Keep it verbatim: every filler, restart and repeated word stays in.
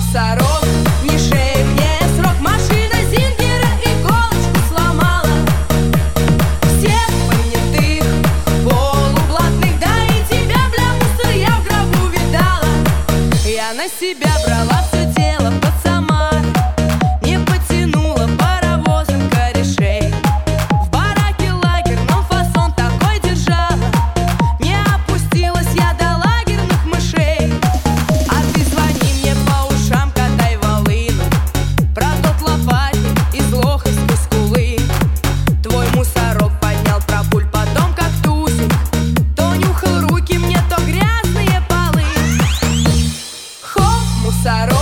мусорок, не шея мне срок. Машина Зингера иголочку сломала. Всех понятых, полублатных, да и тебя, бля, мусор, я в гробу видала. Я на себя брала все дело под Самар, не потянула паровозом корешей. В бараке лагерном фасон такой держала, не опустилась я до лагерных мышей. А ты звони мне по ушам, катай волыну про тот лопатник из Лоховской скулы. Твой мусорок поднял про пуль, потом как тусик, то нюхал руки мне, то грязные полы. Хоп, мусорок.